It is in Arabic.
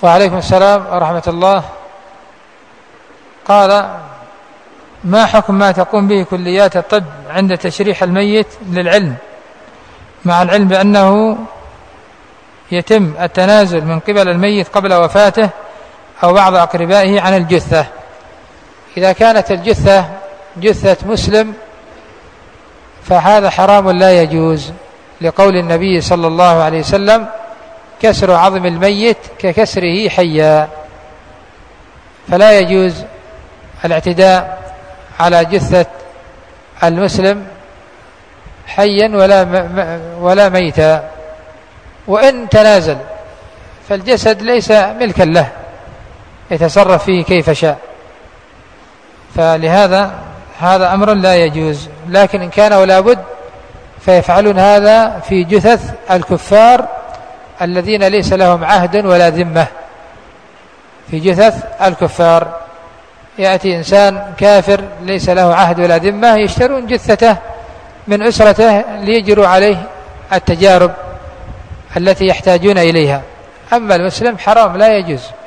وعليكم السلام ورحمة الله. قال: ما حكم ما تقوم به كليات الطب عند تشريح الميت للعلم، مع العلم بأنه يتم التنازل من قبل الميت قبل وفاته أو بعض أقربائه عن الجثة؟ إذا كانت الجثة جثة مسلم فهذا حرام لا يجوز، لقول النبي صلى الله عليه وسلم: كسر عظم الميت ككسره حيا. فلا يجوز الاعتداء على جثة المسلم حيا ولا ميتا. وإن تنازل فالجسد ليس ملكا له يتصرف فيه كيف شاء، فلهذا هذا أمر لا يجوز. لكن إن كان ولا بد فيفعلون هذا في جثث الكفار الذين ليس لهم عهد ولا ذمة. في جثث الكفار يأتي إنسان كافر ليس له عهد ولا ذمة، يشترون جثته من أسرته ليجروا عليه التجارب التي يحتاجون إليها. أما المسلم حرام لا يجوز.